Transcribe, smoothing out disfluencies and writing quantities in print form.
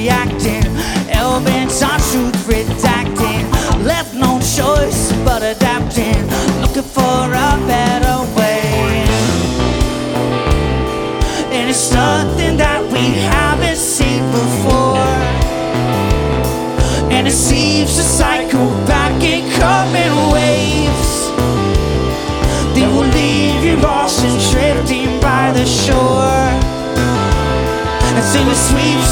reacting, hell-bent on truth redacting, left no choice but adapting, looking for a better way. And it's nothing that we haven't seen before, and it seems to cycle back and come in waves. They will leave you lost and drifting by the shore until it sweeps